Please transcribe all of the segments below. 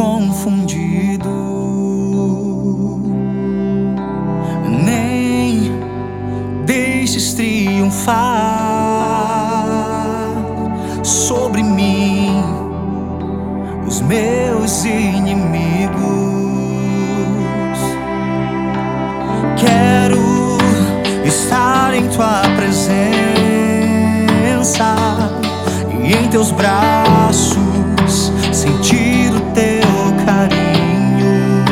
confundido, nem deixes triunfar sobre mim os meus inimigos. Quero estar em tua presença e em teus braços sentir o teu carinho.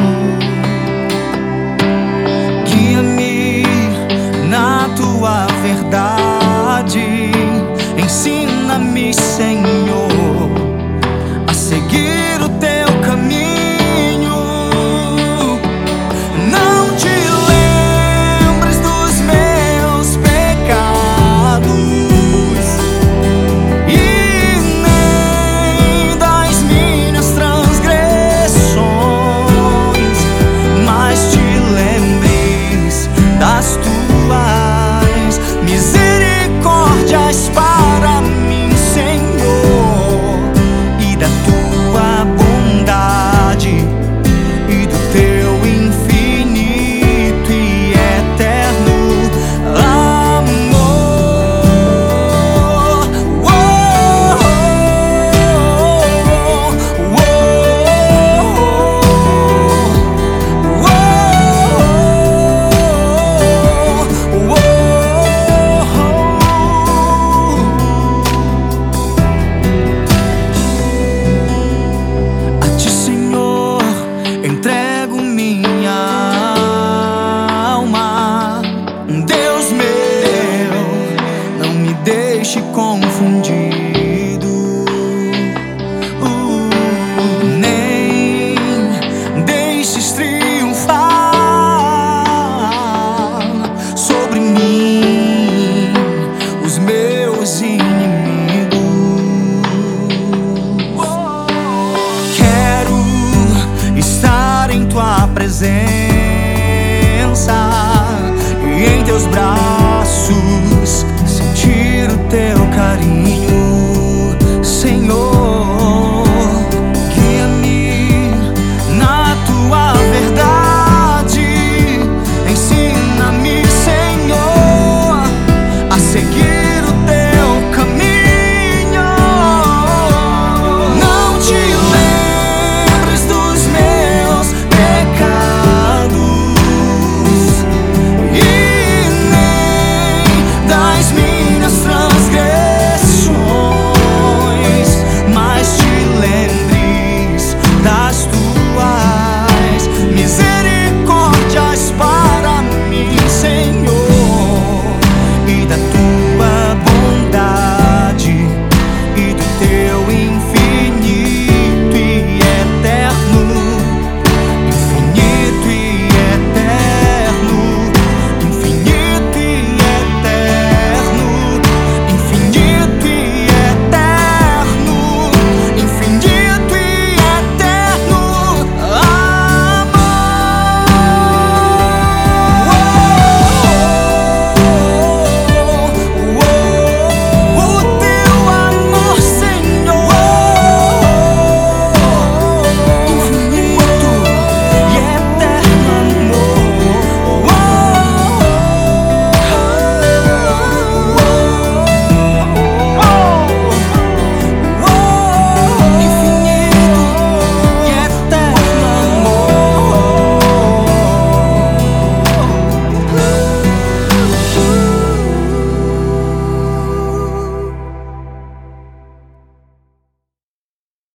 Guia-me na tua verdade, ensina-me, Senhor, a seguir o teu caminho. Não te lembres dos meus pecados e nem das minhas transgressões, mas te lembres das tuas misericórdias para mim, Senhor, e da tua bondade e do teu infinito e eterno amor. A ti, Senhor, entrego minha alma. Deus meu, não me deixe com